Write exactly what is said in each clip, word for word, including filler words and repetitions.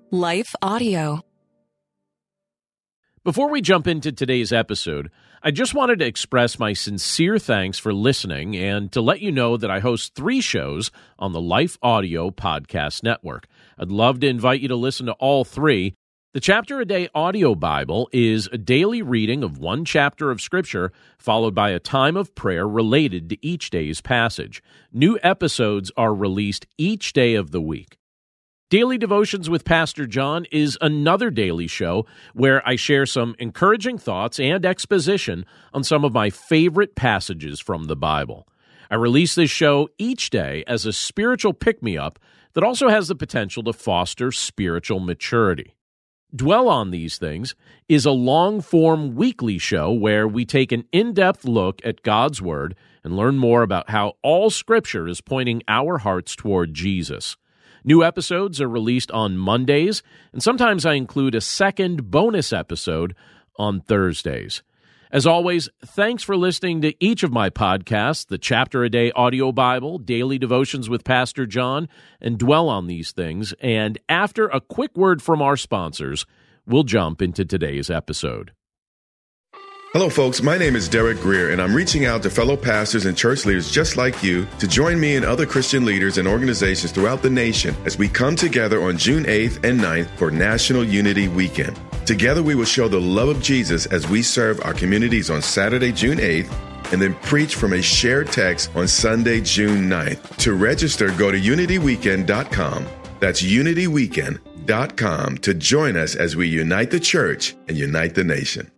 Life Audio. Before we jump into today's episode, I just wanted to express my sincere thanks for listening and to let you know that I host three shows on the Life Audio Podcast Network. I'd love to invite you to listen to all three. The Chapter a Day Audio Bible is a daily reading of one chapter of Scripture, followed by a time of prayer related to each day's passage. New episodes are released each day of the week. Daily Devotions with Pastor John is another daily show where I share some encouraging thoughts and exposition on some of my favorite passages from the Bible. I release this show each day as a spiritual pick-me-up that also has the potential to foster spiritual maturity. Dwell on These Things is a long-form weekly show where we take an in-depth look at God's Word and learn more about how all Scripture is pointing our hearts toward Jesus. New episodes are released on Mondays, and sometimes I include a second bonus episode on Thursdays. As always, thanks for listening to each of my podcasts, the Chapter a Day Audio Bible, Daily Devotions with Pastor John, and Dwell on These Things. And after a quick word from our sponsors, we'll jump into today's episode. Hello, folks. My name is Derek Greer, and I'm reaching out to fellow pastors and church leaders just like you to join me and other Christian leaders and organizations throughout the nation as we come together on June eighth and ninth for National Unity Weekend. Together, we will show the love of Jesus as we serve our communities on Saturday, June eighth, and then preach from a shared text on Sunday, June ninth. To register, go to unity weekend dot com. That's unity weekend dot com to join us as we unite the church and unite the nation.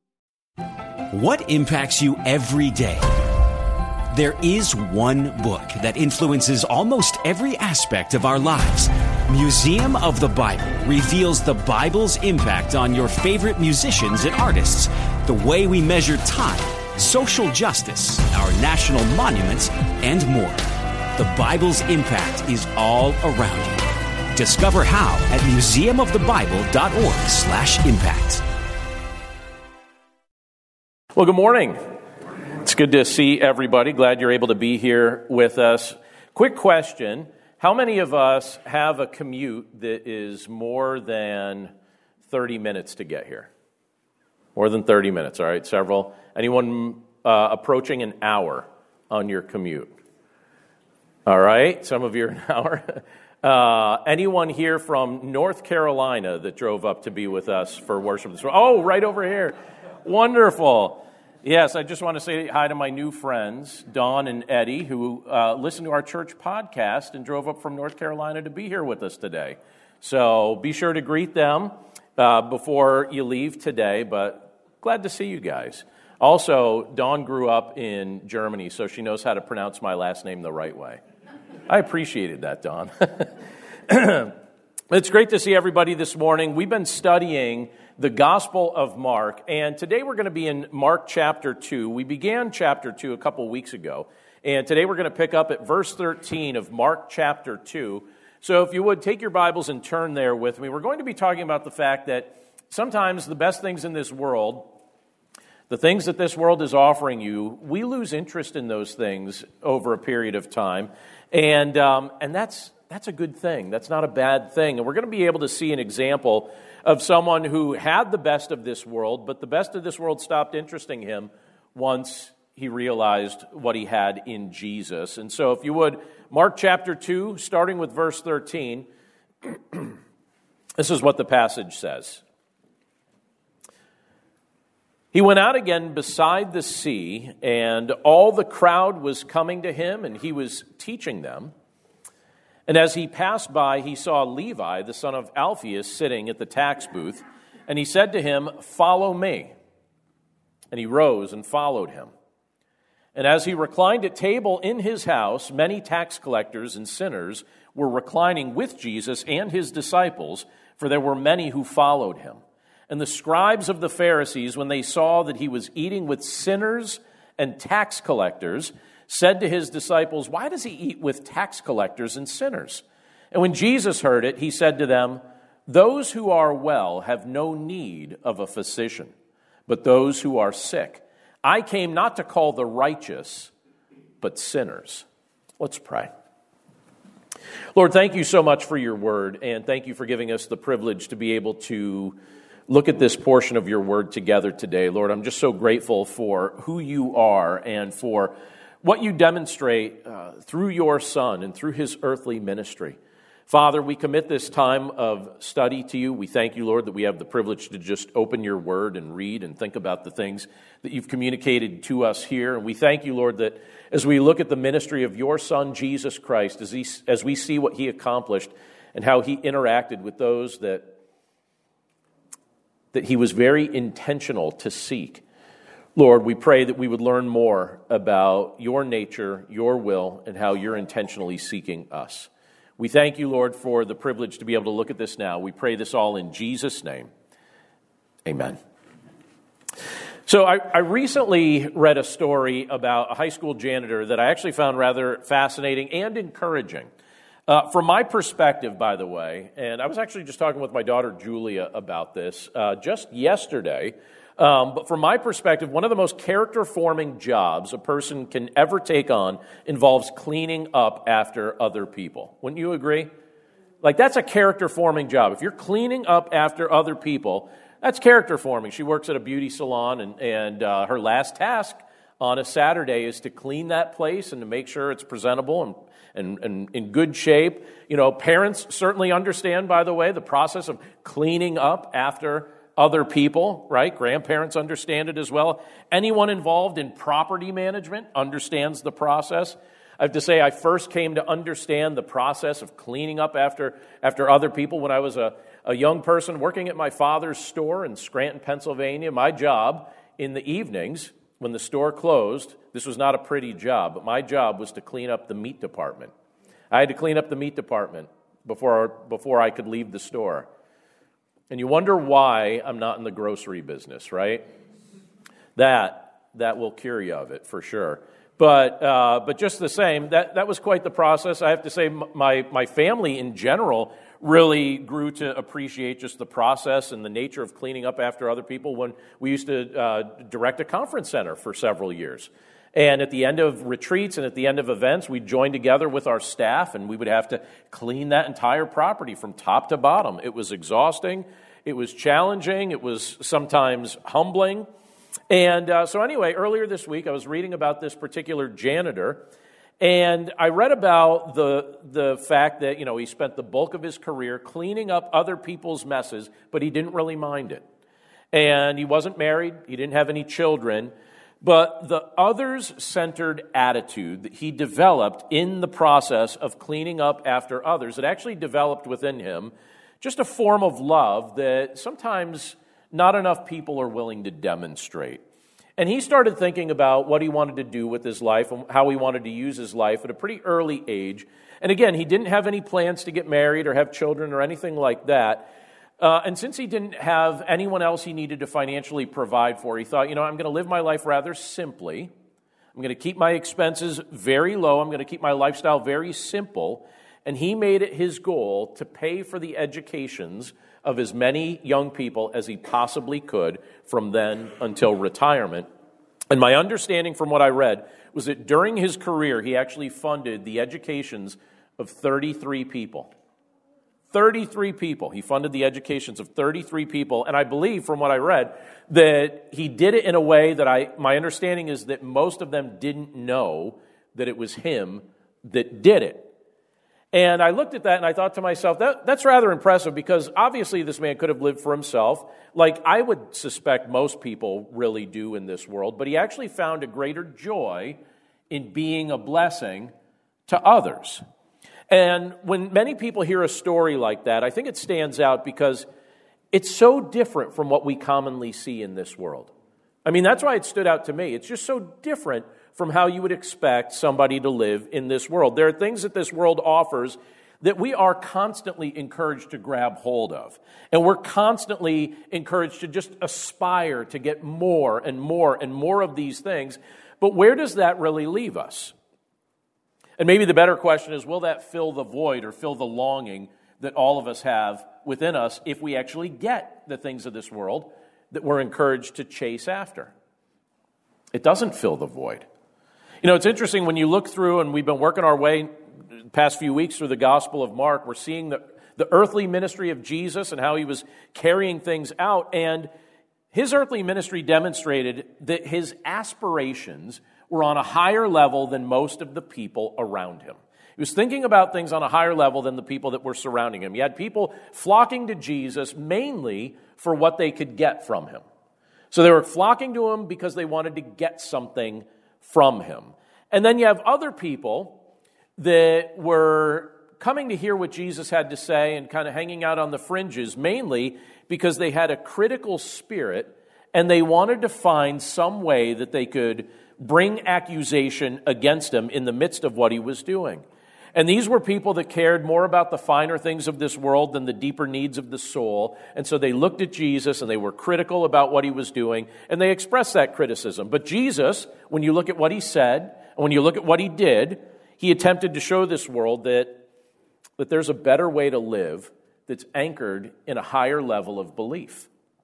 What impacts you every day? There is one book that influences almost every aspect of our lives. Museum of the Bible reveals the Bible's impact on your favorite musicians and artists, the way we measure time, social justice, our national monuments, and more. The Bible's impact is all around you. Discover how at museum of the bible dot org slash impact. Well, good morning. It's good to see everybody. Glad you're able to be here with us. Quick question. How many of us have a commute that is more than thirty minutes to get here? More than thirty minutes, all right, several. Anyone uh, approaching an hour on your commute? All right, some of you are an hour. Uh, anyone here from North Carolina that drove up to be with us for worship this morning? Oh, right over here. Wonderful. Yes, I just want to say hi to my new friends, Dawn and Eddie, who uh, listened to our church podcast and drove up from North Carolina to be here with us today. So be sure to greet them uh, before you leave today, but glad to see you guys. Also, Dawn grew up in Germany, so she knows how to pronounce my last name the right way. I appreciated that, Dawn. It's great to see everybody this morning. We've been studying the Gospel of Mark, and today we're going to be in Mark chapter two. We began chapter two a couple weeks ago, and today we're going to pick up at verse thirteen of Mark chapter two. So if you would, take your Bibles and turn there with me. We're going to be talking about the fact that sometimes the best things in this world, the things that this world is offering you, we lose interest in those things over a period of time, and um, and that's That's a good thing. That's not a bad thing. And we're going to be able to see an example of someone who had the best of this world, but the best of this world stopped interesting him once he realized what he had in Jesus. And so if you would, Mark chapter two, starting with verse thirteen, this is what the passage says. He went out again beside the sea, and all the crowd was coming to him, and he was teaching them. And as he passed by, he saw Levi, the son of Alphaeus, sitting at the tax booth. And he said to him, "Follow me." And he rose and followed him. And as he reclined at table in his house, many tax collectors and sinners were reclining with Jesus and his disciples, for there were many who followed him. And the scribes of the Pharisees, when they saw that he was eating with sinners and tax collectors, said to his disciples, "Why does he eat with tax collectors and sinners?" And when Jesus heard it, he said to them, "Those who are well have no need of a physician, but those who are sick. I came not to call the righteous, but sinners." Let's pray. Lord, thank you so much for your word, and thank you for giving us the privilege to be able to look at this portion of your word together today. Lord, I'm just so grateful for who you are and for what you demonstrate uh, through your Son and through his earthly ministry. Father, we commit this time of study to you. We thank you, Lord, that we have the privilege to just open your word and read and think about the things that you've communicated to us here. And we thank you, Lord, that as we look at the ministry of your Son, Jesus Christ, as, he, as we see what he accomplished and how he interacted with those that, that he was very intentional to seek, Lord, we pray that we would learn more about your nature, your will, and how you're intentionally seeking us. We thank you, Lord, for the privilege to be able to look at this now. We pray this all in Jesus' name. Amen. So I, I recently read a story about a high school janitor that I actually found rather fascinating and encouraging. Uh, from my perspective, by the way, and I was actually just talking with my daughter Julia about this uh, just yesterday, Um, but from my perspective, one of the most character-forming jobs a person can ever take on involves cleaning up after other people. Wouldn't you agree? Like, that's a character-forming job. If you're cleaning up after other people, that's character-forming. She works at a beauty salon, and, and uh, her last task on a Saturday is to clean that place and to make sure it's presentable and, and, and in good shape. You know, parents certainly understand, by the way, the process of cleaning up after other people, right? Grandparents understand it as well. Anyone involved in property management understands the process. I have to say, I first came to understand the process of cleaning up after, after other people when I was a, a young person working at my father's store in Scranton, Pennsylvania. My job in the evenings, when the store closed, this was not a pretty job, but my job was to clean up the meat department. I had to clean up the meat department before, before I could leave the store. And you wonder why I'm not in the grocery business, right? That that will cure you of it for sure. But uh, but just the same, that, that was quite the process. I have to say my, my family in general really grew to appreciate just the process and the nature of cleaning up after other people when we used to uh, direct a conference center for several years. And at the end of retreats and at the end of events, we'd join together with our staff and we would have to clean that entire property from top to bottom. It was exhausting. It was challenging. It was sometimes humbling. And uh, so anyway, earlier this week, I was reading about this particular janitor, and I read about the, the fact that, you know, he spent the bulk of his career cleaning up other people's messes, but he didn't really mind it. And he wasn't married. He didn't have any children. But the others-centered attitude that he developed in the process of cleaning up after others, it actually developed within him just a form of love that sometimes not enough people are willing to demonstrate. And he started thinking about what he wanted to do with his life and how he wanted to use his life at a pretty early age. And again, he didn't have any plans to get married or have children or anything like that. Uh, and since he didn't have anyone else he needed to financially provide for, he thought, you know, I'm going to live my life rather simply. I'm going to keep my expenses very low. I'm going to keep my lifestyle very simple. And he made it his goal to pay for the educations of as many young people as he possibly could from then until retirement. And my understanding from what I read was that during his career, he actually funded the educations of thirty-three people. thirty-three people. He funded the educations of thirty-three people. And I believe from what I read that he did it in a way that I, my understanding is that most of them didn't know that it was him that did it. And I looked at that and I thought to myself, that, that's rather impressive because obviously this man could have lived for himself, like I would suspect most people really do in this world, but he actually found a greater joy in being a blessing to others. And when many people hear a story like that, I think it stands out because it's so different from what we commonly see in this world. I mean, that's why it stood out to me. It's just so different from how you would expect somebody to live in this world. There are things that this world offers that we are constantly encouraged to grab hold of. And we're constantly encouraged to just aspire to get more and more and more of these things. But where does that really leave us? And maybe the better question is, will that fill the void or fill the longing that all of us have within us if we actually get the things of this world that we're encouraged to chase after? It doesn't fill the void. You know, it's interesting when you look through, and we've been working our way the past few weeks through the Gospel of Mark, we're seeing the, the earthly ministry of Jesus and how he was carrying things out. And his earthly ministry demonstrated that his aspirations were on a higher level than most of the people around him. He was thinking about things on a higher level than the people that were surrounding him. He had people flocking to Jesus mainly for what they could get from him. So they were flocking to him because they wanted to get something from him. And then you have other people that were coming to hear what Jesus had to say and kind of hanging out on the fringes, mainly because they had a critical spirit and they wanted to find some way that they could bring accusation against him in the midst of what he was doing. And these were people that cared more about the finer things of this world than the deeper needs of the soul. And so they looked at Jesus and they were critical about what he was doing, and they expressed that criticism. But Jesus, when you look at what he said, and when you look at what he did, he attempted to show this world that, that there's a better way to live that's anchored in a higher level of belief.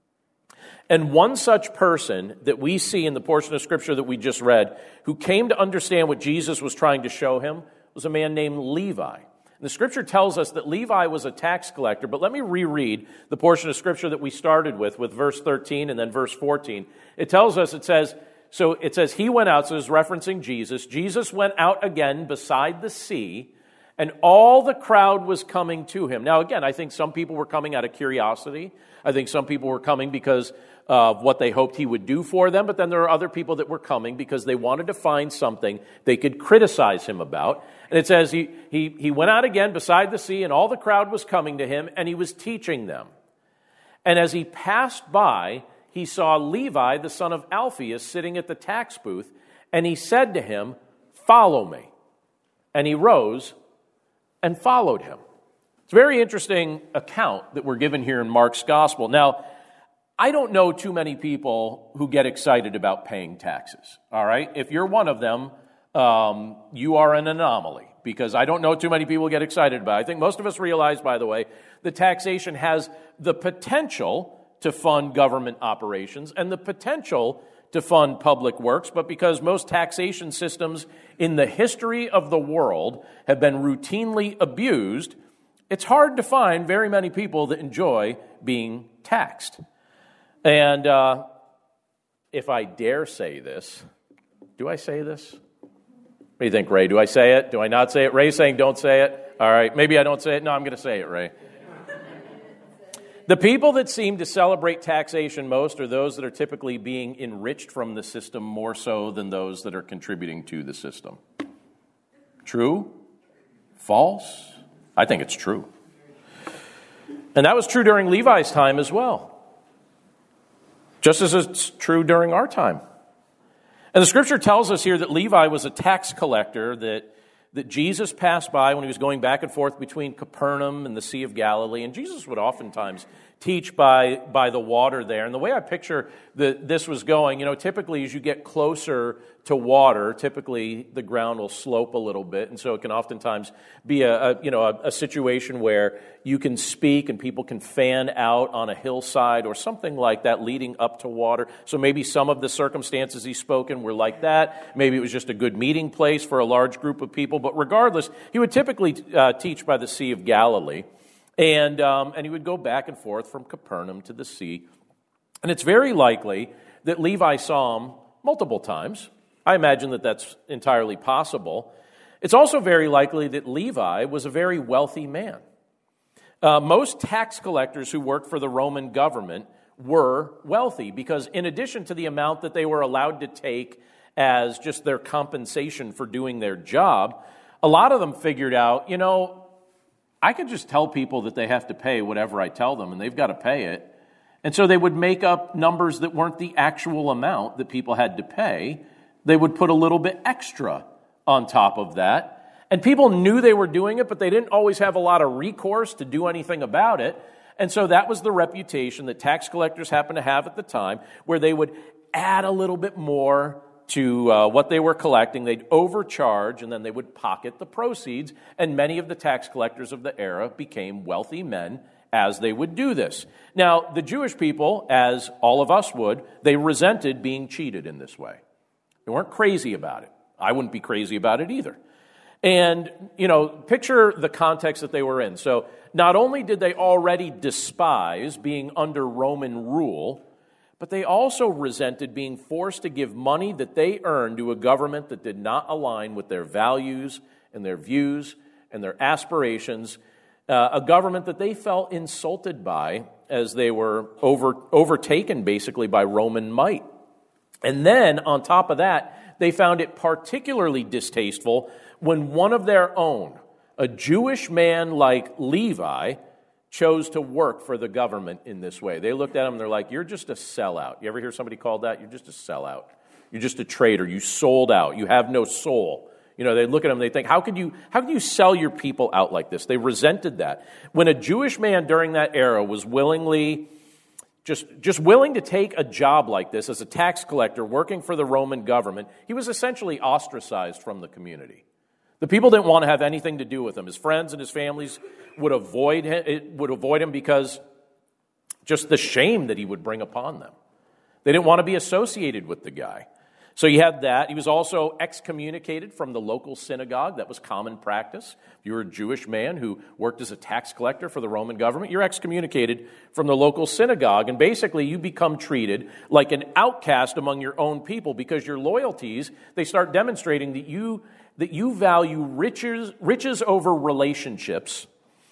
And one such person that we see in the portion of Scripture that we just read, who came to understand what Jesus was trying to show him, was a man named Levi. And the Scripture tells us that Levi was a tax collector, but let me reread the portion of Scripture that we started with, with verse thirteen and then verse fourteen. It tells us, it says, so it says, he went out, so it's referencing Jesus. Jesus went out again beside the sea, and all the crowd was coming to him. Now, again, I think some people were coming out of curiosity. I think some people were coming because of what they hoped he would do for them, but then there are other people that were coming because they wanted to find something they could criticize him about. And it says he, he, he went out again beside the sea, and all the crowd was coming to him, and he was teaching them. And as he passed by, he saw Levi, the son of Alphaeus, sitting at the tax booth, and he said to him, "Follow me." And he rose and followed him. It's a very interesting account that we're given here in Mark's gospel. Now, I don't know too many people who get excited about paying taxes, all right? If you're one of them, um, you are an anomaly, because I don't know too many people who get excited about it. I think most of us realize, by the way, that taxation has the potential to fund government operations and the potential to fund public works, but because most taxation systems in the history of the world have been routinely abused, it's hard to find very many people that enjoy being taxed. And uh, if I dare say this, do I say this? What do you think, Ray? Do I say it? Do I not say it? Ray's saying don't say it. All right, maybe I don't say it. No, I'm going to say it, Ray. The people that seem to celebrate taxation most are those that are typically being enriched from the system more so than those that are contributing to the system. True? False? I think it's true. And that was true during Levi's time as well. Just as it's true during our time. And the Scripture tells us here that Levi was a tax collector that, that Jesus passed by when he was going back and forth between Capernaum and the Sea of Galilee. And Jesus would oftentimes teach by, by the water there. And the way I picture that this was going, you know, typically as you get closer to water, typically the ground will slope a little bit. And so it can oftentimes be a, a you know, a, a situation where you can speak and people can fan out on a hillside or something like that leading up to water. So maybe some of the circumstances he spoke in were like that. Maybe it was just a good meeting place for a large group of people. But regardless, he would typically uh, teach by the Sea of Galilee. And um, and he would go back and forth from Capernaum to the sea. And it's very likely that Levi saw him multiple times. I imagine that that's entirely possible. It's also very likely that Levi was a very wealthy man. Uh, most tax collectors who worked for the Roman government were wealthy because in addition to the amount that they were allowed to take as just their compensation for doing their job, a lot of them figured out, you know, I could just tell people that they have to pay whatever I tell them, and they've got to pay it. And so they would make up numbers that weren't the actual amount that people had to pay. They would put a little bit extra on top of that. And people knew they were doing it, but they didn't always have a lot of recourse to do anything about it. And so that was the reputation that tax collectors happened to have at the time, where they would add a little bit more to uh, what they were collecting. They'd overcharge, and then they would pocket the proceeds. And many of the tax collectors of the era became wealthy men as they would do this. Now, the Jewish people, as all of us would, they resented being cheated in this way. They weren't crazy about it. I wouldn't be crazy about it either. And, you know, picture the context that they were in. So not only did they already despise being under Roman rule, but they also resented being forced to give money that they earned to a government that did not align with their values and their views and their aspirations, uh, a government that they felt insulted by as they were over, overtaken basically by Roman might. And then, on top of that, they found it particularly distasteful when one of their own, a Jewish man like Levi, chose to work for the government in this way. They looked at him and they're like, you're just a sellout. You ever hear somebody called that? You're just a sellout. You're just a traitor. You sold out. You have no soul. You know, they look at him and they think, how could you, how could you sell your people out like this? They resented that. When a Jewish man during that era was willingly, just, just willing to take a job like this as a tax collector working for the Roman government, he was essentially ostracized from the community. The people didn't want to have anything to do with him. His friends and his families would avoid him, would avoid him because just the shame that he would bring upon them. They didn't want to be associated with the guy. So you had that. He was also excommunicated from the local synagogue. That was common practice. If you were a Jewish man who worked as a tax collector for the Roman government, you're excommunicated from the local synagogue. And basically you become treated like an outcast among your own people because your loyalties, they start demonstrating that you that you value riches, riches over relationships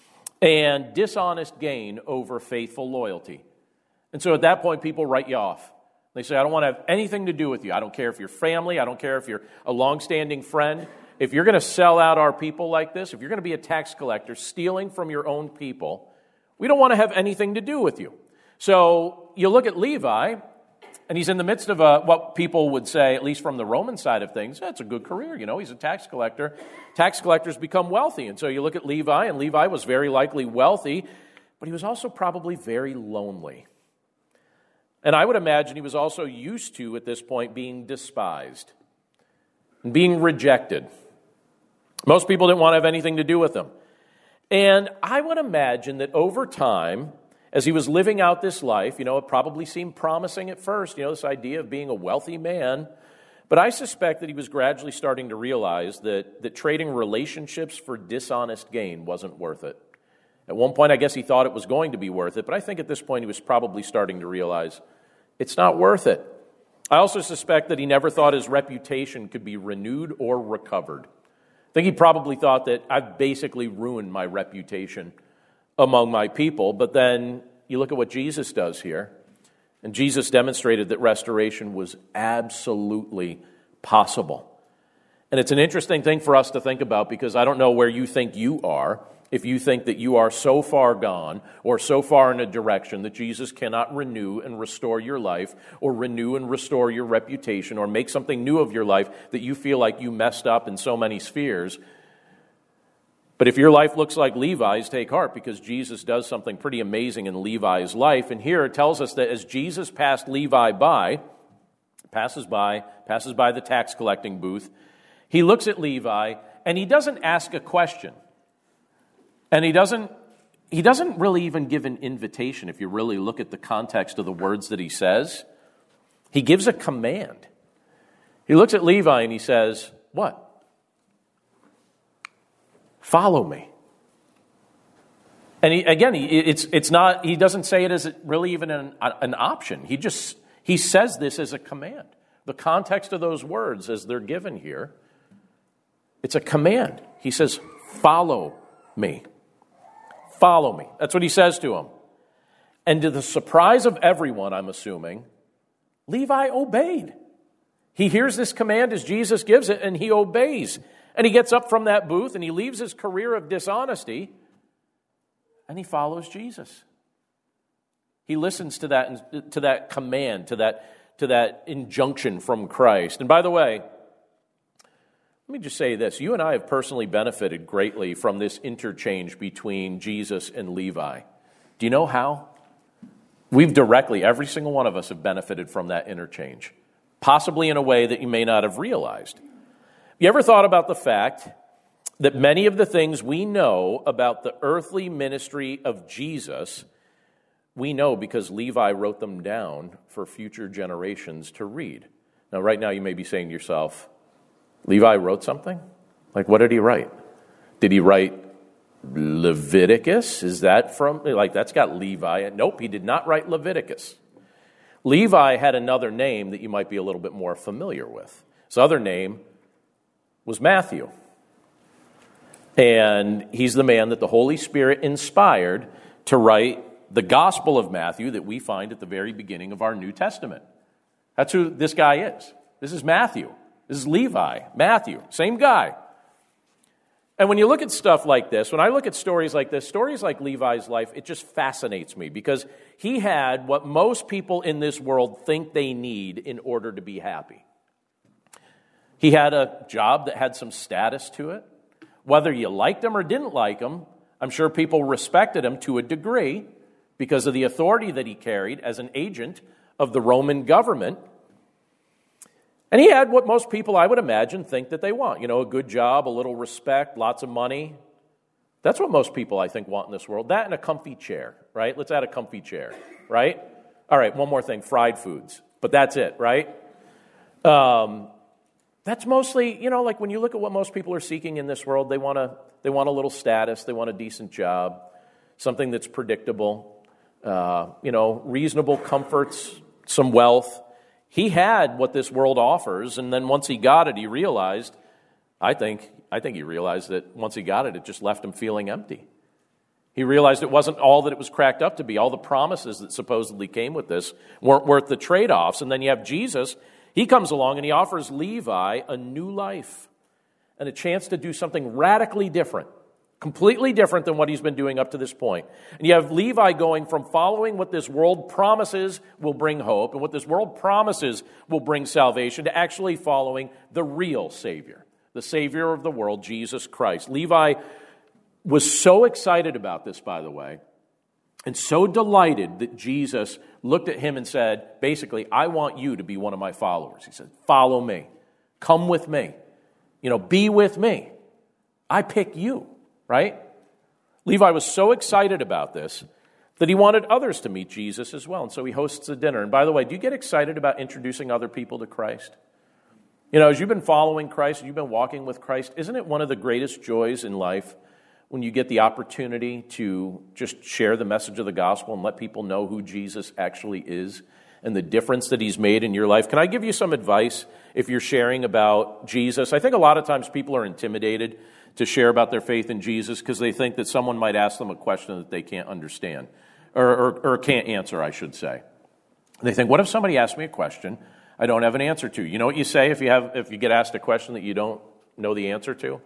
and dishonest gain over faithful loyalty. And so at that point, people write you off. They say, I don't want to have anything to do with you. I don't care if you're family. I don't care if you're a longstanding friend. If you're going to sell out our people like this, if you're going to be a tax collector stealing from your own people, we don't want to have anything to do with you. So you look at Levi, and he's in the midst of a, what people would say, at least from the Roman side of things, that's a good career. You know, he's a tax collector. Tax collectors become wealthy. And so you look at Levi, and Levi was very likely wealthy, but he was also probably very lonely. And I would imagine he was also used to, at this point, being despised and being rejected. Most people didn't want to have anything to do with him. And I would imagine that over time, as he was living out this life, you know, it probably seemed promising at first, you know, this idea of being a wealthy man. But I suspect that he was gradually starting to realize that, that trading relationships for dishonest gain wasn't worth it. At one point, I guess he thought it was going to be worth it, but I think at this point he was probably starting to realize it's not worth it. I also suspect that he never thought his reputation could be renewed or recovered. I think he probably thought that I've basically ruined my reputation among my people. But then you look at what Jesus does here, and Jesus demonstrated that restoration was absolutely possible. And it's an interesting thing for us to think about, because I don't know where you think you are, if you think that you are so far gone or so far in a direction that Jesus cannot renew and restore your life, or renew and restore your reputation, or make something new of your life that you feel like you messed up in so many spheres. But if your life looks like Levi's, take heart, because Jesus does something pretty amazing in Levi's life. And here it tells us that as Jesus passed Levi by, passes by, passes by the tax collecting booth, he looks at Levi and he doesn't ask a question. And he doesn't, he doesn't really even give an invitation if you really look at the context of the words that he says. He gives a command. He looks at Levi and he says, what? Follow me. And he, again, he, it's it's not. He doesn't say it as really even an, an option. He just he says this as a command. The context of those words, as they're given here, it's a command. He says, "Follow me. Follow me." That's what he says to him. And to the surprise of everyone, I'm assuming, Levi obeyed. He hears this command as Jesus gives it, and he obeys. And he gets up from that booth and he leaves his career of dishonesty and he follows Jesus. He listens to that, to that command, to that, to that injunction from Christ. And by the way, let me just say this. You and I have personally benefited greatly from this interchange between Jesus and Levi. Do you know how? We've directly, every single one of us have benefited from that interchange, possibly in a way that you may not have realized. You ever thought about the fact that many of the things we know about the earthly ministry of Jesus, we know because Levi wrote them down for future generations to read? Now, right now you may be saying to yourself, Levi wrote something? Like, what did he write? Did he write Leviticus? Is that from, like, that's got Levi. Nope, he did not write Leviticus. Levi had another name that you might be a little bit more familiar with. His other name was Matthew. And he's the man that the Holy Spirit inspired to write the Gospel of Matthew that we find at the very beginning of our New Testament. That's who this guy is. This is Matthew. This is Levi. Matthew. Same guy. And when you look at stuff like this, when I look at stories like this, stories like Levi's life, it just fascinates me because he had what most people in this world think they need in order to be happy. He had a job that had some status to it. Whether you liked him or didn't like him, I'm sure people respected him to a degree because of the authority that he carried as an agent of the Roman government. And he had what most people, I would imagine, think that they want. You know, a good job, a little respect, lots of money. That's what most people, I think, want in this world. That and a comfy chair, right? Let's add a comfy chair, right? All right, one more thing, fried foods. But that's it, right? Um, that's mostly, you know, like when you look at what most people are seeking in this world, they want a, they want a little status, they want a decent job, something that's predictable, uh, you know, reasonable comforts, some wealth. He had what this world offers, and then once he got it, he realized, I think, I think he realized that once he got it, it just left him feeling empty. He realized it wasn't all that it was cracked up to be. All the promises that supposedly came with this weren't worth the trade-offs. And then you have Jesus. He comes along and he offers Levi a new life and a chance to do something radically different, completely different than what he's been doing up to this point. And you have Levi going from following what this world promises will bring hope and what this world promises will bring salvation to actually following the real Savior, the Savior of the world, Jesus Christ. Levi was so excited about this, by the way, and so delighted that Jesus looked at him and said, basically, I want you to be one of my followers. He said, follow me. Come with me. You know, be with me. I pick you, right? Levi was so excited about this that he wanted others to meet Jesus as well. And so he hosts a dinner. And by the way, do you get excited about introducing other people to Christ? You know, as you've been following Christ, you've been walking with Christ, isn't it one of the greatest joys in life when you get the opportunity to just share the message of the gospel and let people know who Jesus actually is and the difference that he's made in your life? Can I give you some advice if you're sharing about Jesus? I think a lot of times people are intimidated to share about their faith in Jesus because they think that someone might ask them a question that they can't understand or, or, or can't answer, I should say. They think, what if somebody asks me a question I don't have an answer to? You know what you say if you have if you get asked a question that you don't know the answer to?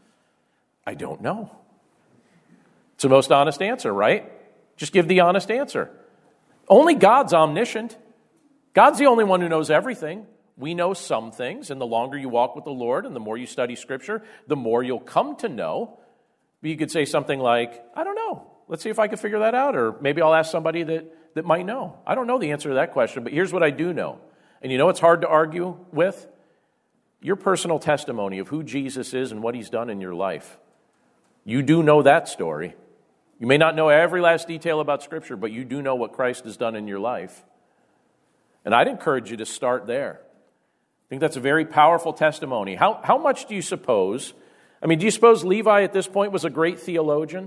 I don't know. It's the most honest answer, right? Just give the honest answer. Only God's omniscient. God's the only one who knows everything. We know some things, and the longer you walk with the Lord and the more you study Scripture, the more you'll come to know. But you could say something like, I don't know. Let's see if I can figure that out, or maybe I'll ask somebody that, that might know. I don't know the answer to that question, but here's what I do know. And you know what's hard to argue with? Your personal testimony of who Jesus is and what he's done in your life. You do know that story. You may not know every last detail about Scripture, but you do know what Christ has done in your life. And I'd encourage you to start there. I think that's a very powerful testimony. How, how much do you suppose, I mean, do you suppose Levi at this point was a great theologian?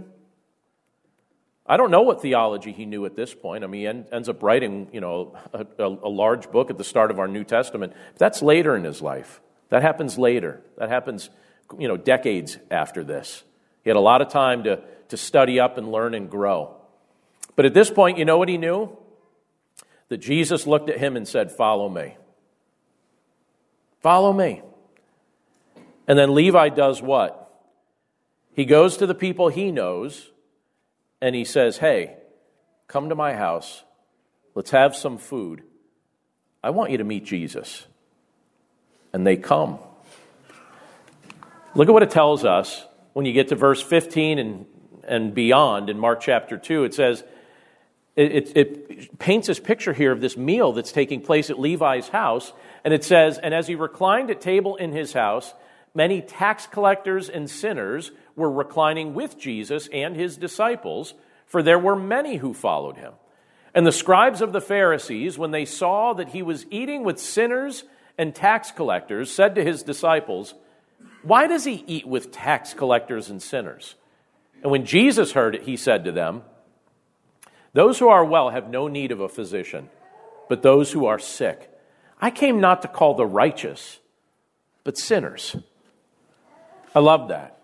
I don't know what theology he knew at this point. I mean, he en- ends up writing, you know, a, a, a large book at the start of our New Testament. But that's later in his life. That happens later. That happens, you know, decades after this. He had a lot of time to, to study up and learn and grow. But at this point, you know what he knew? That Jesus looked at him and said, follow me. Follow me. And then Levi does what? He goes to the people he knows and he says, hey, come to my house. Let's have some food. I want you to meet Jesus. And they come. Look at what it tells us when you get to verse fifteen and, and beyond in Mark chapter two. It says, it, it, it paints this picture here of this meal that's taking place at Levi's house. And it says, and as he reclined at table in his house, many tax collectors and sinners were reclining with Jesus and his disciples, for there were many who followed him. And the scribes of the Pharisees, when they saw that he was eating with sinners and tax collectors, said to his disciples, why does he eat with tax collectors and sinners? And when Jesus heard it, he said to them, those who are well have no need of a physician, but those who are sick. I came not to call the righteous, but sinners. I love that.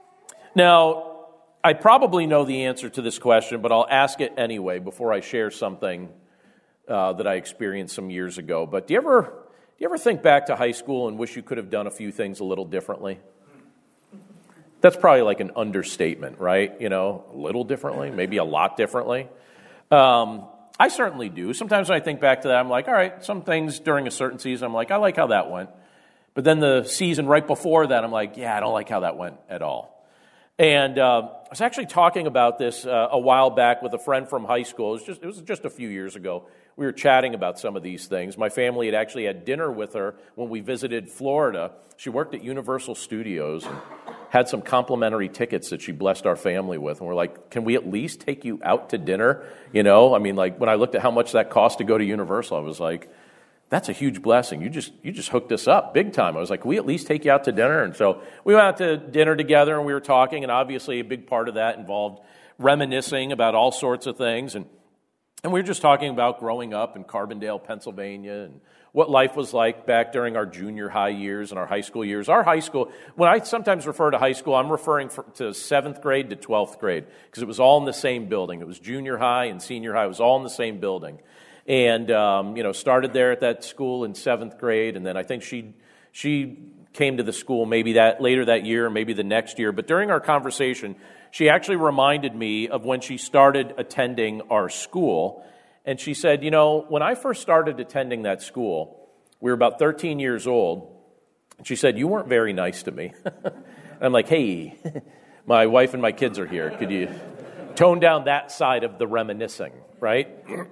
Now, I probably know the answer to this question, but I'll ask it anyway before I share something uh, that I experienced some years ago. But do you ever, do you ever think back to high school and wish you could have done a few things a little differently? That's probably like an understatement, right? You know, a little differently, maybe a lot differently. Um, I certainly do. Sometimes when I think back to that, I'm like, all right, some things during a certain season, I'm like, I like how that went. But then the season right before that, I'm like, yeah, I don't like how that went at all. And uh, I was actually talking about this uh, a while back with a friend from high school. It was just it was just a few years ago. We were chatting about some of these things. My family had actually had dinner with her when we visited Florida. She worked at Universal Studios and had some complimentary tickets that she blessed our family with. And we're like, can we at least take you out to dinner? You know, I mean, like when I looked at how much that cost to go to Universal, I was like, that's a huge blessing. You just you just hooked us up big time. I was like, can we at least take you out to dinner? And so we went out to dinner together and we were talking, and obviously a big part of that involved reminiscing about all sorts of things. And And we were just talking about growing up in Carbondale, Pennsylvania, and what life was like back during our junior high years and our high school years. Our high school, when I sometimes refer to high school, I'm referring for, to seventh grade to twelfth grade, because it was all in the same building. It was junior high and senior high. It was all in the same building. And, um, you know, started there at that school in seventh grade, and then I think she she came to the school maybe that later that year, maybe the next year. But during our conversation, she actually reminded me of when she started attending our school. And she said, you know, when I first started attending that school, we were about thirteen years old. And she said, you weren't very nice to me. I'm like, hey, my wife and my kids are here. Could you tone down that side of the reminiscing, right?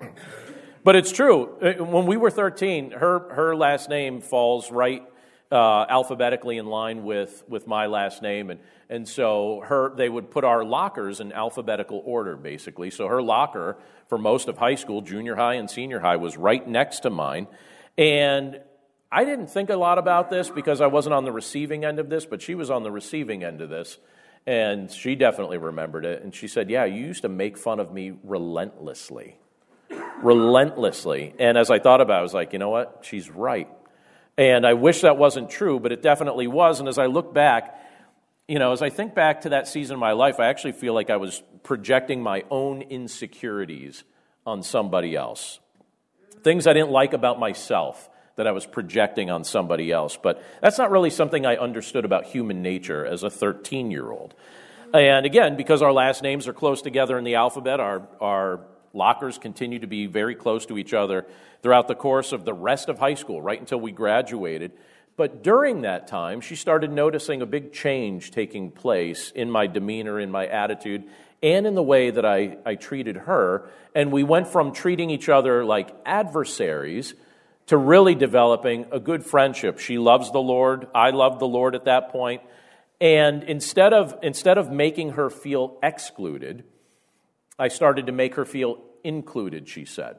But it's true. When we were thirteen, her her last name falls right uh, alphabetically in line with, with my last name. And And so her, they would put our lockers in alphabetical order, basically. So her locker for most of high school, junior high and senior high, was right next to mine. And I didn't think a lot about this because I wasn't on the receiving end of this, but she was on the receiving end of this. And she definitely remembered it. And she said, yeah, you used to make fun of me relentlessly. Relentlessly. And as I thought about it, I was like, you know what? She's right. And I wish that wasn't true, but it definitely was. And as I look back, you know, as I think back to that season of my life, I actually feel like I was projecting my own insecurities on somebody else. Things I didn't like about myself that I was projecting on somebody else. But that's not really something I understood about human nature as a thirteen-year-old. And again, because our last names are close together in the alphabet, our, our lockers continue to be very close to each other throughout the course of the rest of high school, right until we graduated. But during that time, she started noticing a big change taking place in my demeanor, in my attitude, and in the way that I, I treated her. And we went from treating each other like adversaries to really developing a good friendship. She loves the Lord. I loved the Lord at that point. And instead of instead of making her feel excluded, I started to make her feel included, she said.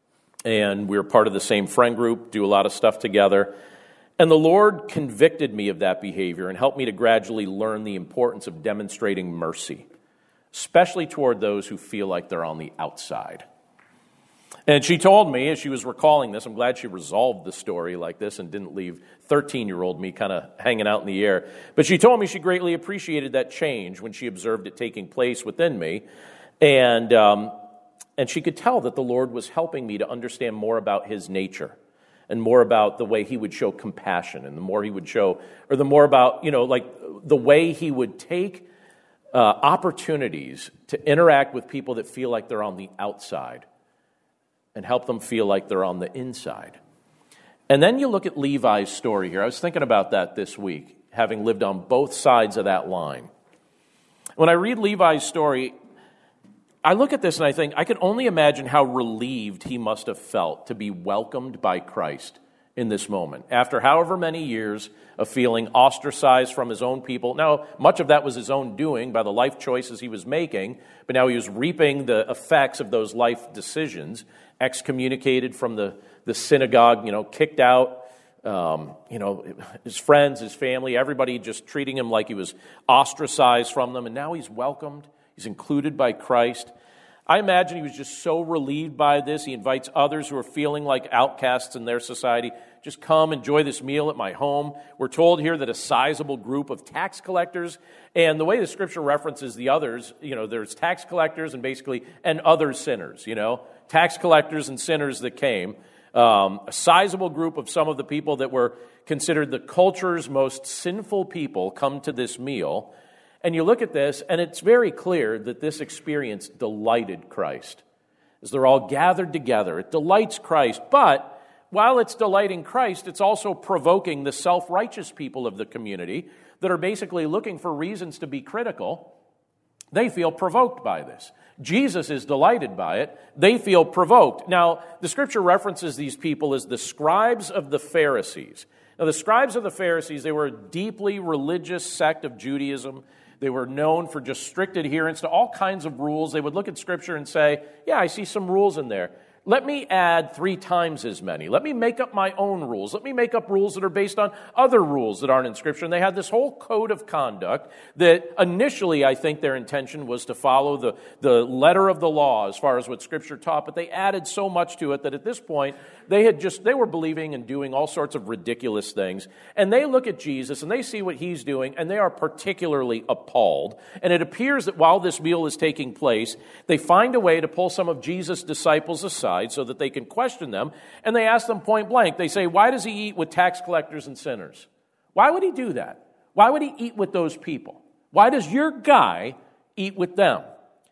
And we were part of the same friend group, do a lot of stuff together. And the Lord convicted me of that behavior and helped me to gradually learn the importance of demonstrating mercy, especially toward those who feel like they're on the outside. And she told me, as she was recalling this, I'm glad she resolved the story like this and didn't leave thirteen-year-old me kind of hanging out in the air. But she told me she greatly appreciated that change when she observed it taking place within me. And, um, and she could tell that the Lord was helping me to understand more about His nature and more about the way He would show compassion, and the more He would show, or the more about, you know, like the way He would take uh, opportunities to interact with people that feel like they're on the outside and help them feel like they're on the inside. And then you look at Levi's story here. I was thinking about that this week, having lived on both sides of that line. When I read Levi's story, I look at this and I think, I can only imagine how relieved he must have felt to be welcomed by Christ in this moment. After however many years of feeling ostracized from his own people. Now, much of that was his own doing by the life choices he was making, but now he was reaping the effects of those life decisions, excommunicated from the, the synagogue, you know, kicked out, Um, you know, his friends, his family, everybody just treating him like he was ostracized from them. And now he's welcomed. He's included by Christ. I imagine he was just so relieved by this. He invites others who are feeling like outcasts in their society. Just come, enjoy this meal at my home. We're told here that a sizable group of tax collectors, and the way the scripture references the others, you know, there's tax collectors and basically, and other sinners, you know, tax collectors and sinners that came. Um, a sizable group of some of the people that were considered the culture's most sinful people come to this meal. And you look at this, and it's very clear that this experience delighted Christ. As they're all gathered together, it delights Christ. But while it's delighting Christ, it's also provoking the self-righteous people of the community that are basically looking for reasons to be critical. They feel provoked by this. Jesus is delighted by it. They feel provoked. Now, the scripture references these people as the scribes of the Pharisees. Now, the scribes of the Pharisees, they were a deeply religious sect of Judaism. They were known for just strict adherence to all kinds of rules. They would look at scripture and say, yeah, I see some rules in there. Let me add three times as many. Let me make up my own rules. Let me make up rules that are based on other rules that aren't in Scripture. And they had this whole code of conduct that initially, I think their intention was to follow the, the letter of the law as far as what Scripture taught. But they added so much to it that at this point, they had just they were believing and doing all sorts of ridiculous things. And they look at Jesus and they see what he's doing, and they are particularly appalled. And it appears that while this meal is taking place, they find a way to pull some of Jesus' disciples aside so that they can question them, and they ask them point blank. They say, why does he eat with tax collectors and sinners? Why would he do that? Why would he eat with those people? Why does your guy eat with them?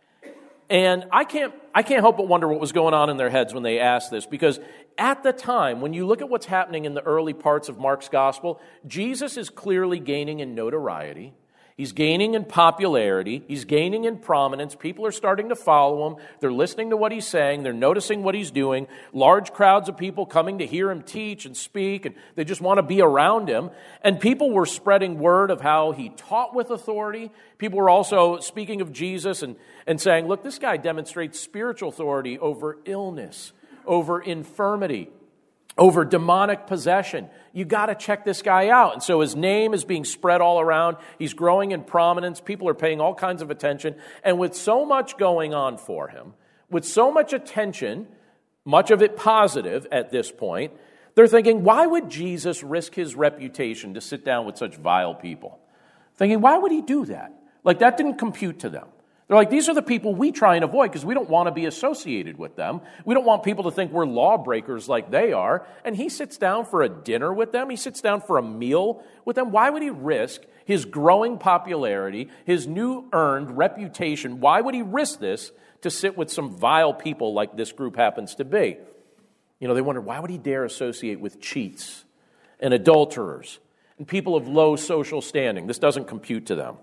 And I can't I can't help but wonder what was going on in their heads when they asked this, because at the time, when you look at what's happening in the early parts of Mark's gospel, Jesus is clearly gaining in notoriety. He's gaining in popularity. He's gaining in prominence. People are starting to follow him. They're listening to what he's saying. They're noticing what he's doing. Large crowds of people coming to hear him teach and speak, and they just want to be around him. And people were spreading word of how he taught with authority. People were also speaking of Jesus and, and saying, look, this guy demonstrates spiritual authority over illness, over infirmity, over demonic possession. You got to check this guy out. And so his name is being spread all around. He's growing in prominence. People are paying all kinds of attention. And with so much going on for him, with so much attention, much of it positive at this point, they're thinking, why would Jesus risk his reputation to sit down with such vile people? Thinking, why would he do that? Like, that didn't compute to them. They're like, these are the people we try and avoid because we don't want to be associated with them. We don't want people to think we're lawbreakers like they are. And he sits down for a dinner with them. He sits down for a meal with them. Why would he risk his growing popularity, his new earned reputation? Why would he risk this to sit with some vile people like this group happens to be? You know, they wondered, why would he dare associate with cheats and adulterers and people of low social standing? This doesn't compute to them.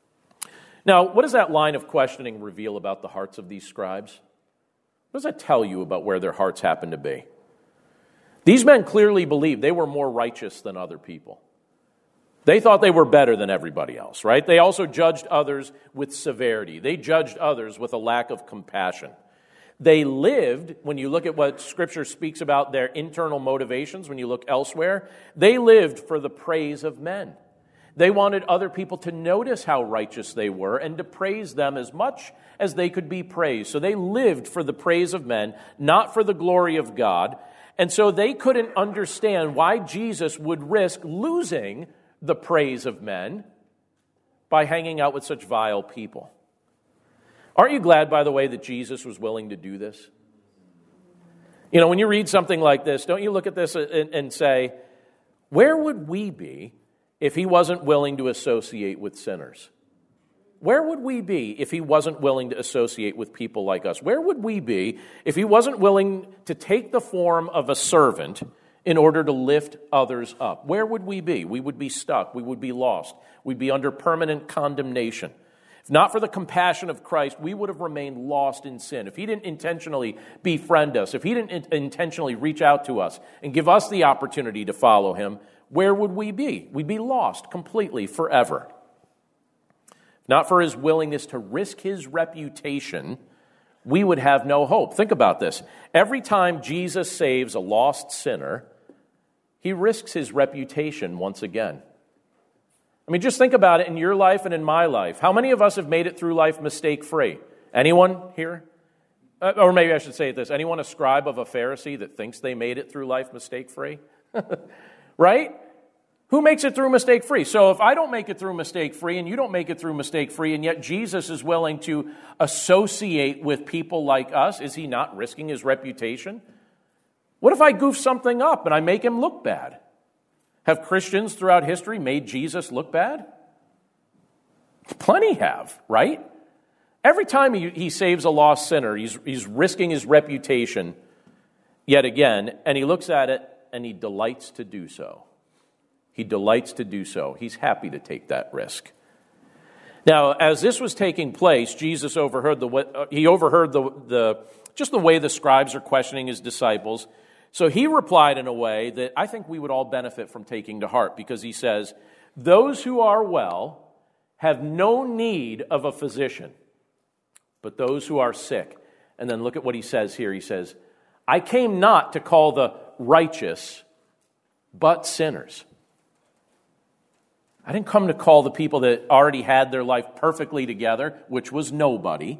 Now, what does that line of questioning reveal about the hearts of these scribes? What does that tell you about where their hearts happen to be? These men clearly believed they were more righteous than other people. They thought they were better than everybody else, right? They also judged others with severity. They judged others with a lack of compassion. They lived, when you look at what Scripture speaks about their internal motivations, when you look elsewhere, they lived for the praise of men. They wanted other people to notice how righteous they were and to praise them as much as they could be praised. So they lived for the praise of men, not for the glory of God. And so they couldn't understand why Jesus would risk losing the praise of men by hanging out with such vile people. Aren't you glad, by the way, that Jesus was willing to do this? You know, when you read something like this, don't you look at this and, and say, where would we be if he wasn't willing to associate with sinners? Where would we be if he wasn't willing to associate with people like us? Where would we be if he wasn't willing to take the form of a servant in order to lift others up? Where would we be? We would be stuck. We would be lost. We'd be under permanent condemnation. If not for the compassion of Christ, we would have remained lost in sin. If he didn't intentionally befriend us, if he didn't in- intentionally reach out to us and give us the opportunity to follow him, where would we be? We'd be lost completely forever. If not for his willingness to risk his reputation, we would have no hope. Think about this. Every time Jesus saves a lost sinner, he risks his reputation once again. I mean, just think about it in your life and in my life. How many of us have made it through life mistake-free? Anyone here? Uh, or maybe I should say it this. Anyone a scribe of a Pharisee that thinks they made it through life mistake-free? Right? Who makes it through mistake-free? So if I don't make it through mistake-free and you don't make it through mistake-free, and yet Jesus is willing to associate with people like us, is he not risking his reputation? What if I goof something up and I make him look bad? Have Christians throughout history made Jesus look bad? Plenty have, right? Every time he, he saves a lost sinner, he's, he's risking his reputation yet again, and he looks at it and he delights to do so. He delights to do so. He's happy to take that risk. Now, as this was taking place, Jesus overheard the he overheard the, the just the way the scribes are questioning his disciples. So he replied in a way that I think we would all benefit from taking to heart, because he says, "Those who are well have no need of a physician, but those who are sick." And then look at what he says here. He says, "I came not to call the righteous, but sinners." I didn't come to call the people that already had their life perfectly together, which was nobody.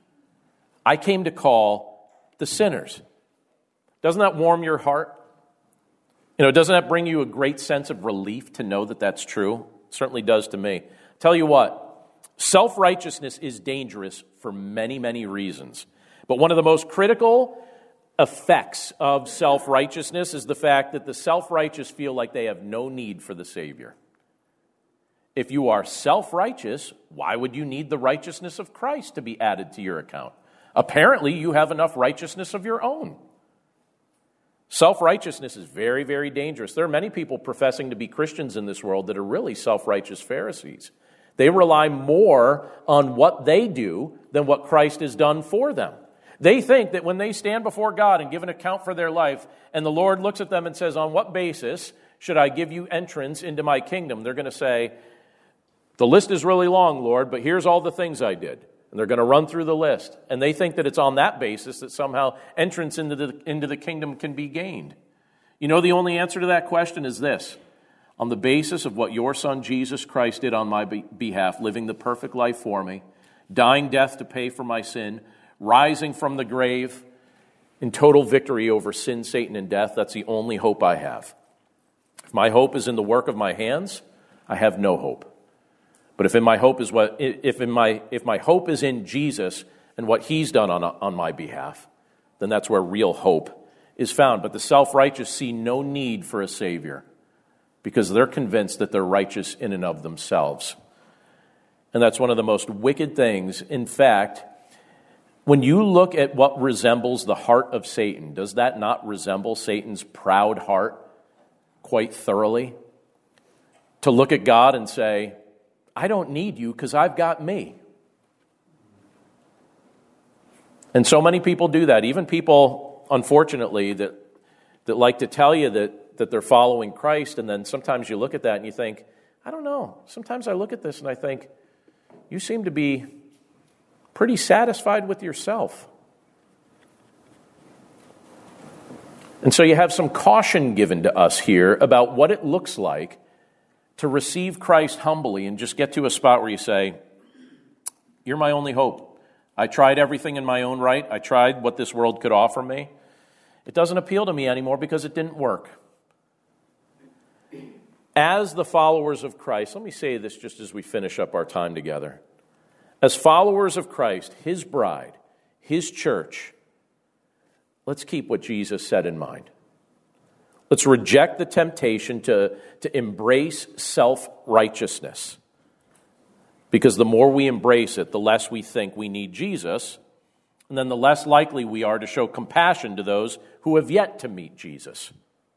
I came to call the sinners. Doesn't that warm your heart? You know, doesn't that bring you a great sense of relief to know that that's true? It certainly does to me. Tell you what, self-righteousness is dangerous for many, many reasons. But one of the most critical effects of self-righteousness is the fact that the self-righteous feel like they have no need for the Savior. If you are self-righteous, why would you need the righteousness of Christ to be added to your account? Apparently, you have enough righteousness of your own. Self-righteousness is very, very dangerous. There are many people professing to be Christians in this world that are really self-righteous Pharisees. They rely more on what they do than what Christ has done for them. They think that when they stand before God and give an account for their life, and the Lord looks at them and says, "On what basis should I give you entrance into my kingdom?" They're going to say, "The list is really long, Lord, but here's all the things I did." And they're going to run through the list. And they think that it's on that basis that somehow entrance into the, into the kingdom can be gained. You know, the only answer to that question is this: on the basis of what your Son Jesus Christ did on my be- behalf, living the perfect life for me, dying death to pay for my sin, rising from the grave in total victory over sin, Satan, and death, that's the only hope I have. If my hope is in the work of my hands, I have no hope. But if in my hope is what if in my if my hope is in Jesus and what he's done on on my behalf, then that's where real hope is found. But the self-righteous see no need for a Savior because they're convinced that they're righteous in and of themselves. And that's one of the most wicked things. In fact, when you look at what resembles the heart of Satan, does that not resemble Satan's proud heart quite thoroughly? To look at God and say, "I don't need you because I've got me." And so many people do that. Even people, unfortunately, that that like to tell you that, that they're following Christ, and then sometimes you look at that and you think, I don't know. Sometimes I look at this and I think, you seem to be pretty satisfied with yourself. And so you have some caution given to us here about what it looks like to receive Christ humbly and just get to a spot where you say, "You're my only hope. I tried everything in my own right. I tried what this world could offer me. It doesn't appeal to me anymore because it didn't work." As the followers of Christ, let me say this just as we finish up our time together. As followers of Christ, his bride, his church, let's keep what Jesus said in mind. Let's reject the temptation to, to embrace self-righteousness. Because the more we embrace it, the less we think we need Jesus, and then the less likely we are to show compassion to those who have yet to meet Jesus.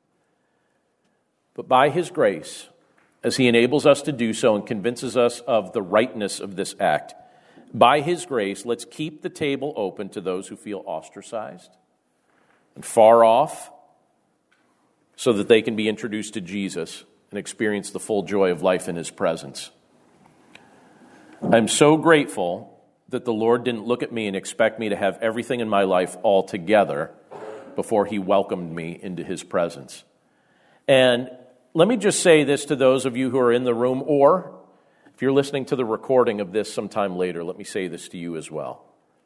But by his grace, as he enables us to do so and convinces us of the rightness of this act, by his grace, let's keep the table open to those who feel ostracized and far off, so that they can be introduced to Jesus and experience the full joy of life in his presence. I'm so grateful that the Lord didn't look at me and expect me to have everything in my life all together before he welcomed me into his presence. And let me just say this to those of you who are in the room, or if you're listening to the recording of this sometime later, let me say this to you as well.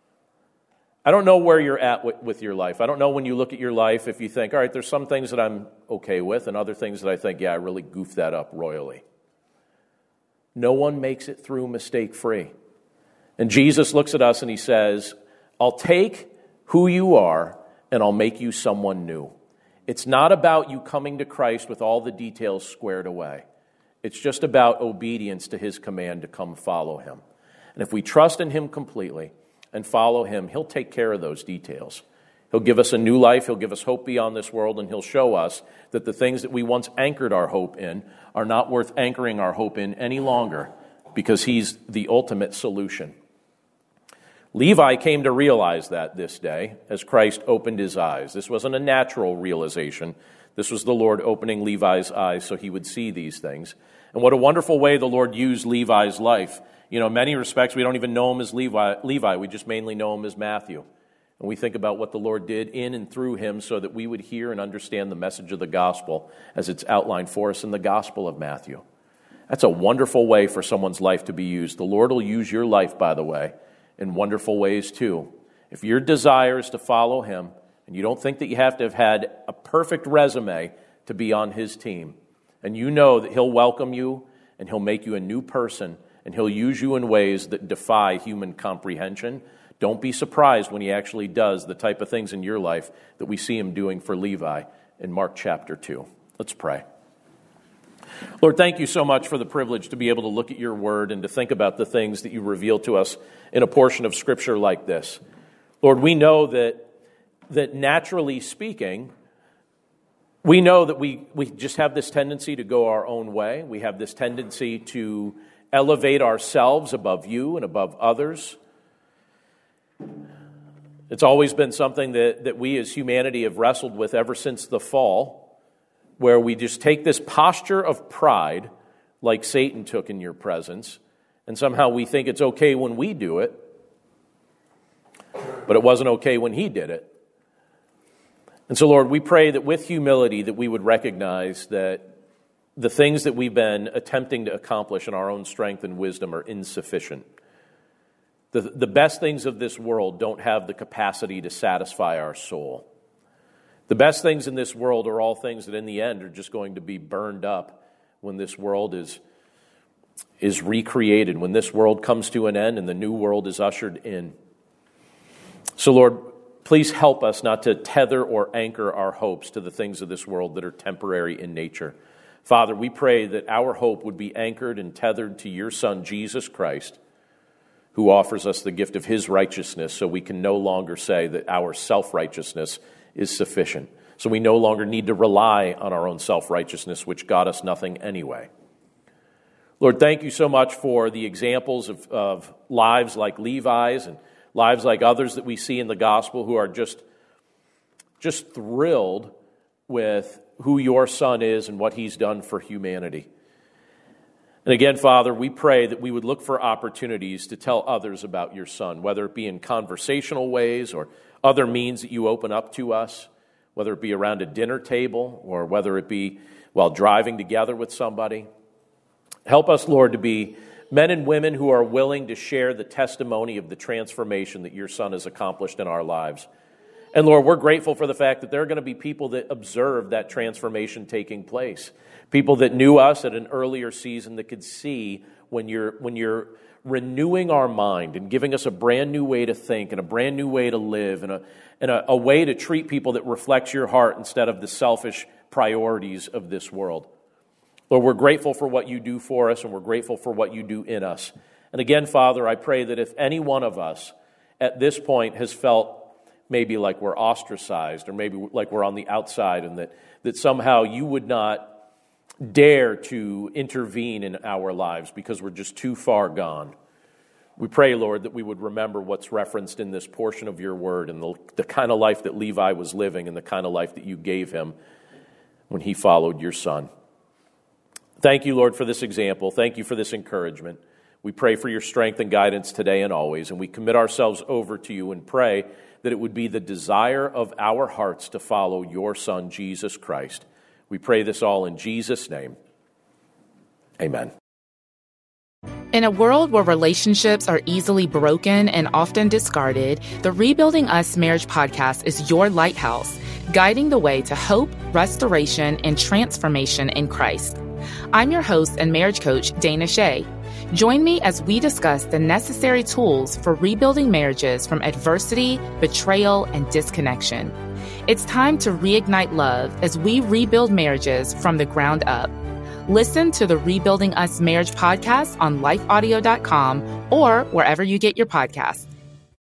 I don't know where you're at with, with your life. I don't know when you look at your life if you think, all right, there's some things that I'm okay with and other things that I think, yeah, I really goofed that up royally. No one makes it through mistake-free. And Jesus looks at us and he says, I'll take who you are and I'll make you someone new. It's not about you coming to Christ with all the details squared away. It's just about obedience to his command to come follow him. And if we trust in him completely and follow him, he'll take care of those details. He'll give us a new life, he'll give us hope beyond this world, and he'll show us that the things that we once anchored our hope in are not worth anchoring our hope in any longer, because he's the ultimate solution. Levi came to realize that this day as Christ opened his eyes. This wasn't a natural realization. This was the Lord opening Levi's eyes so he would see these things. And what a wonderful way the Lord used Levi's life. You know, in many respects, we don't even know him as Levi. Levi. We just mainly know him as Matthew. And we think about what the Lord did in and through him so that we would hear and understand the message of the gospel as it's outlined for us in the Gospel of Matthew. That's a wonderful way for someone's life to be used. The Lord will use your life, by the way, in wonderful ways too. If your desire is to follow him, and you don't think that you have to have had a perfect resume to be on his team, and you know that he'll welcome you, and he'll make you a new person, and he'll use you in ways that defy human comprehension, don't be surprised when he actually does the type of things in your life that we see him doing for Levi in Mark chapter two. Let's pray. Lord, thank you so much for the privilege to be able to look at your word and to think about the things that you reveal to us in a portion of Scripture like this. Lord, we know that that naturally speaking, we know that we, we just have this tendency to go our own way. We have this tendency to elevate ourselves above you and above others. It's always been something that, that we as humanity have wrestled with ever since the fall, where we just take this posture of pride, like Satan took in your presence, and somehow we think it's okay when we do it, but it wasn't okay when he did it. And so, Lord, we pray that with humility that we would recognize that the things that we've been attempting to accomplish in our own strength and wisdom are insufficient. The, the best things of this world don't have the capacity to satisfy our soul. The best things in this world are all things that in the end are just going to be burned up when this world is, is recreated, when this world comes to an end and the new world is ushered in. So, Lord, please help us not to tether or anchor our hopes to the things of this world that are temporary in nature. Father, we pray that our hope would be anchored and tethered to your Son, Jesus Christ, who offers us the gift of his righteousness so we can no longer say that our self-righteousness is sufficient. So we no longer need to rely on our own self-righteousness, which got us nothing anyway. Lord, thank you so much for the examples of, of lives like Levi's and lives like others that we see in the gospel who are just, just thrilled with who your Son is and what he's done for humanity. And again, Father, we pray that we would look for opportunities to tell others about your Son, whether it be in conversational ways or other means that you open up to us, whether it be around a dinner table or whether it be while driving together with somebody. Help us, Lord, to be men and women who are willing to share the testimony of the transformation that your Son has accomplished in our lives. And Lord, we're grateful for the fact that there are going to be people that observe that transformation taking place. People that knew us at an earlier season that could see when you're when you're renewing our mind and giving us a brand new way to think and a brand new way to live and a and a, a way to treat people that reflects your heart instead of the selfish priorities of this world. Lord, we're grateful for what you do for us and we're grateful for what you do in us. And again, Father, I pray that if any one of us at this point has felt maybe like we're ostracized or maybe like we're on the outside and that, that somehow you would not dare to intervene in our lives because we're just too far gone. We pray, Lord, that we would remember what's referenced in this portion of your word and the, the kind of life that Levi was living and the kind of life that you gave him when he followed your Son. Thank you, Lord, for this example. Thank you for this encouragement. We pray for your strength and guidance today and always, and we commit ourselves over to you and pray that it would be the desire of our hearts to follow your Son, Jesus Christ. We pray this all in Jesus' name. Amen. In a world where relationships are easily broken and often discarded, the Rebuilding Us Marriage podcast is your lighthouse, guiding the way to hope, restoration, and transformation in Christ. I'm your host and marriage coach, Dana Shea. Join me as we discuss the necessary tools for rebuilding marriages from adversity, betrayal, and disconnection. It's time to reignite love as we rebuild marriages from the ground up. Listen to the Rebuilding Us Marriage podcast on life audio dot com or wherever you get your podcasts.